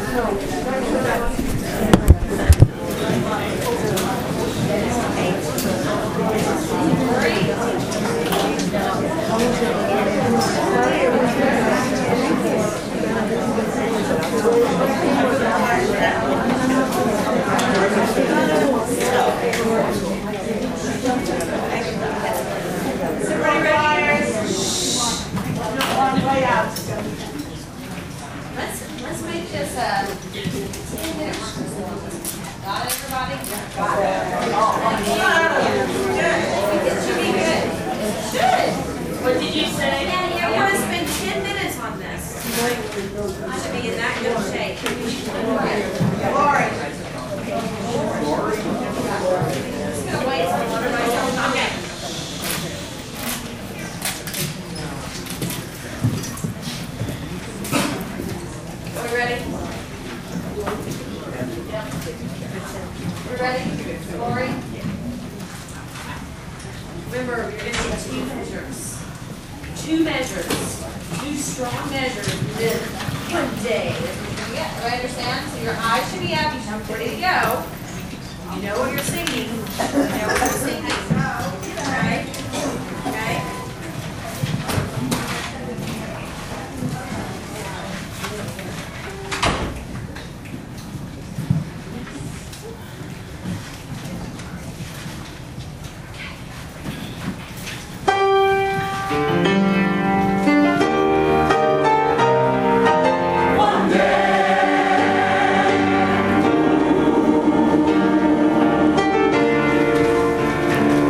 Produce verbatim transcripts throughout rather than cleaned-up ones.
One day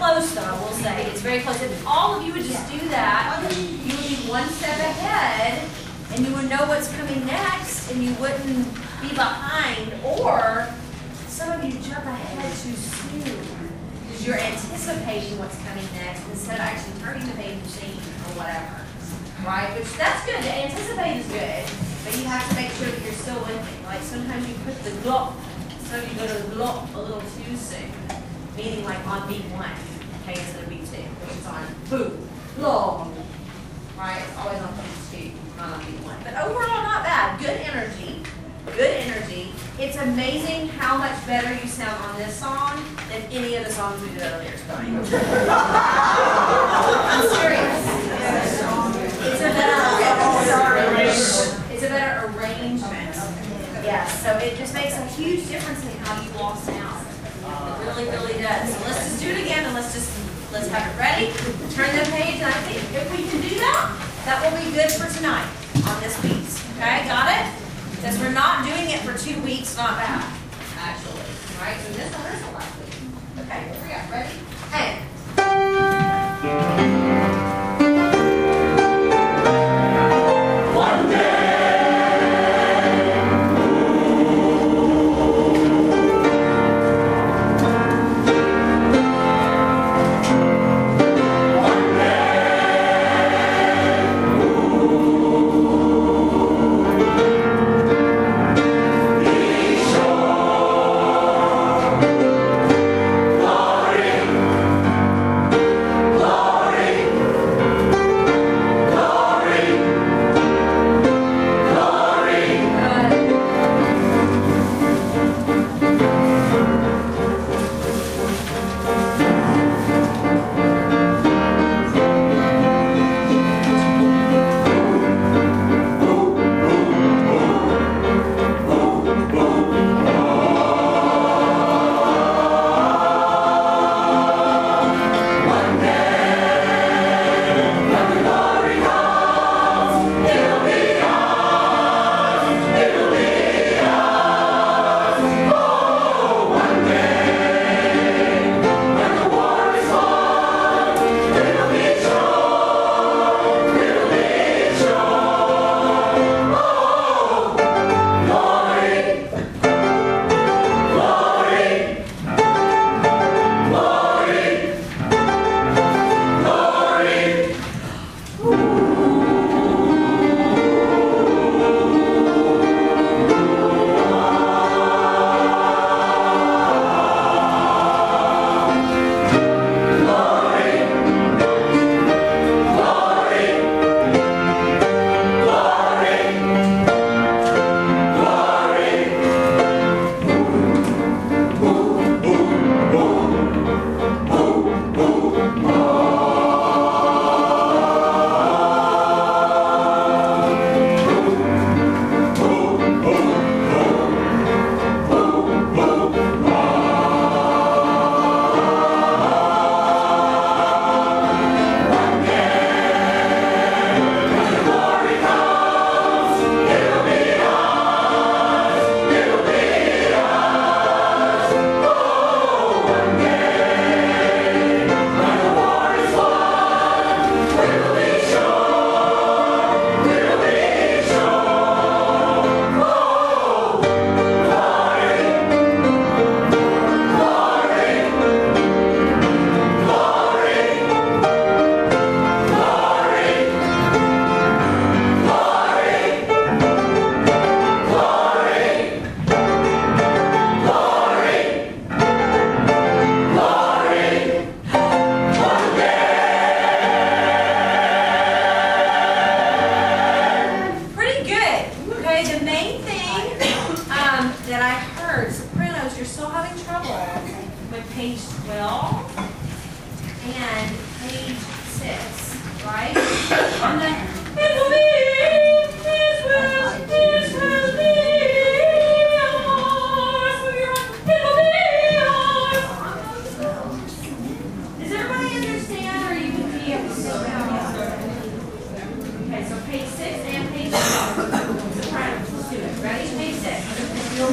close though, I will say. It's very close. If all of you would just do that, you would be one step ahead, and you would know what's coming next, and you wouldn't be behind, or some of you jump ahead too soon, because you're anticipating what's coming next, instead of actually turning the page and seeing, or whatever. Right? Which, that's good. To anticipate is good, but you have to make sure that you're still with it. Like, sometimes you put the glop, some of you go to the glop a little too soon, meaning like on beat one, okay, instead of beat two, which is on boom, long. Right? It's always on beat two, not on beat one. But overall, not bad. Good energy. Good energy. It's amazing how much better you sound on this song than any of the songs we did earlier tonight. I'm serious. It's a better It's a better arrangement. Yes, so it just makes a huge difference in how you all sound. It really, really does. So let's just do it again, and let's just let's have it ready. Turn the page, and I think if we can do that, that will be good for tonight on this piece. Okay, got it? Because we're not doing it for two weeks, not bad, actually. All right, so this rehearsal last week. Okay, here we go. Ready? And.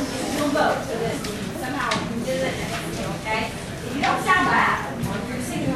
Both, so that somehow you did it, okay? You don't sound bad. You're singing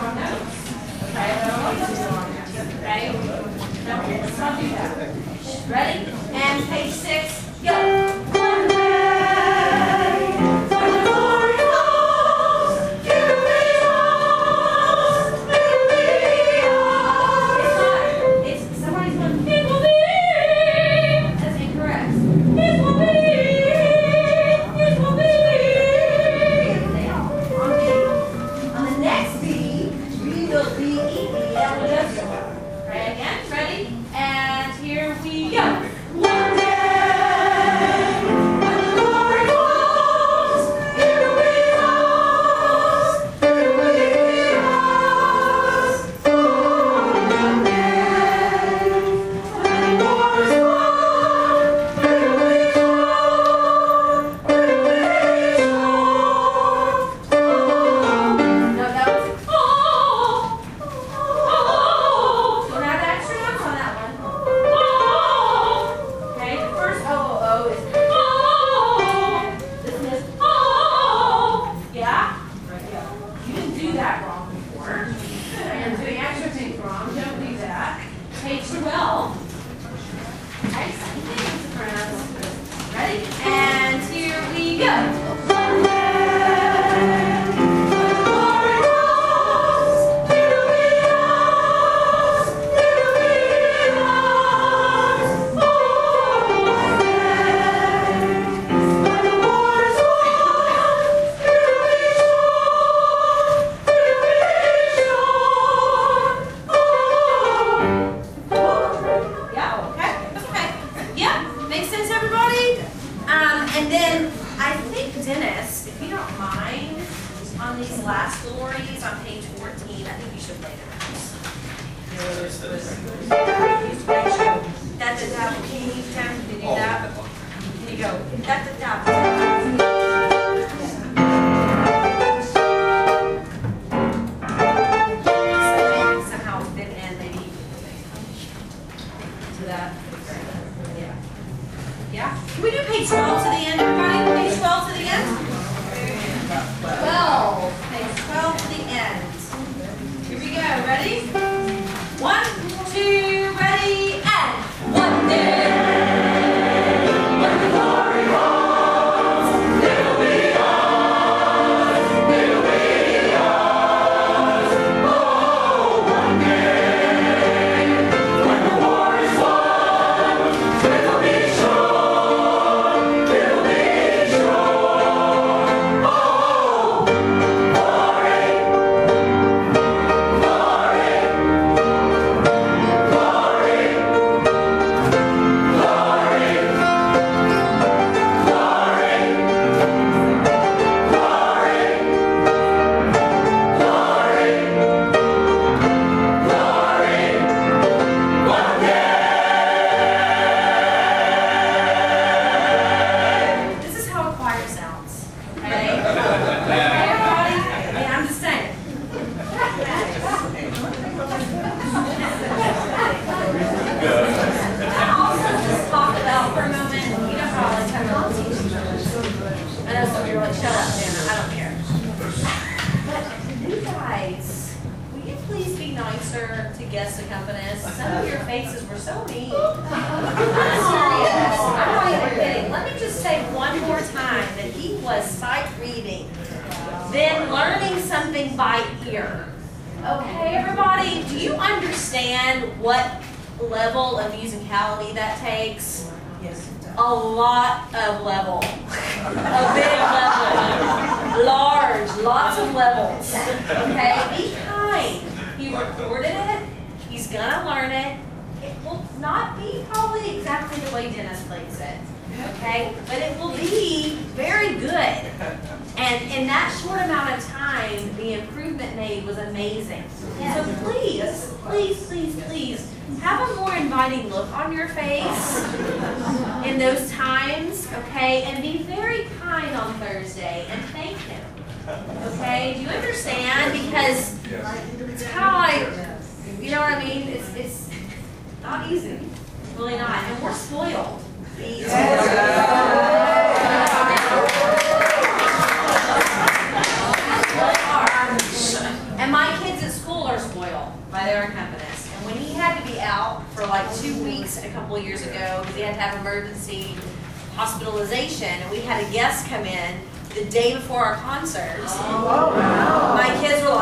anymore. And doing extra things wrong. Don't do that. Page twelve. Okay, same thing, friends. Ready? And here we go. Dennis, if you don't mind, on these last stories on page fourteen, I think you should play them. Da da da. Can you use time to do that? Here you go. Da da da. Somehow it didn't end. Maybe to that. Yeah. Yeah. Can we do page twelve to the end, everybody? Page twelve to the end. twelve. Page twelve to the end. Here we go. Ready? One, two, ready, and one day. When the glory falls, it'll be ours. It'll be ours. Oh, one day. When the war is won, it'll be sure. It'll be sure. Oh, glory. Shut up, Jana. I don't care. But you guys, will you please be nicer to guest accompanist? Some of your faces were so mean. I'm serious. I'm not even kidding. Let me just say one more time that he was sight reading, then learning something by ear. Okay, everybody, do you understand what level of musicality that takes? Yes. A lot of level, a big level, large, lots of levels, okay? Be kind. He recorded it, he's gonna learn it. It will not be probably exactly the way Dennis plays it, okay? But it will be very good. And in that short amount of time, the improvement made was amazing. So please, please, please, please, have a more inviting look on your face in those times, okay? And be very kind on Thursday and thank him, okay? Do you understand? Because it's kind of like, you know what I mean? It's, it's not easy. It's really not. And we're spoiled. These And my kids at school are spoiled by their accompanist. And when he had to be out for like two weeks a couple of years ago because he had to have emergency hospitalization, and we had a guest come in the day before our concert, my kids were like,